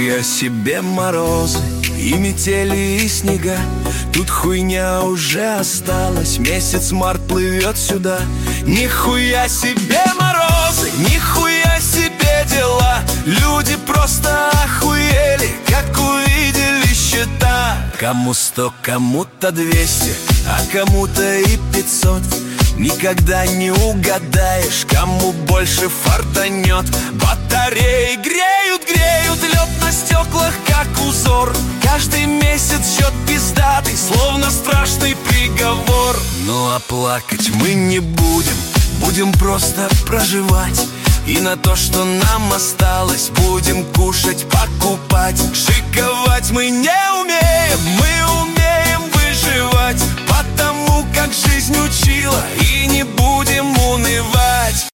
Нихуя себе морозы и метели, и снега. Тут хуйня уже осталась, месяц март плывет сюда. Нихуя себе морозы, нихуя себе дела. Люди просто охуели, как увидели счета. Кому 100, кому-то 200, а кому-то и 500. Никогда не угадаешь, кому больше фартанет. Батареи греют, греют лед на стеклах, как узор. Каждый месяц счет пиздатый, словно страшный приговор. Ну а плакать мы не будем, будем просто проживать. И на то, что нам осталось, будем кушать, покупать. Шиковать мы не умеем, мы умеем выживать. Потому как жизнь учила, и не будем унывать.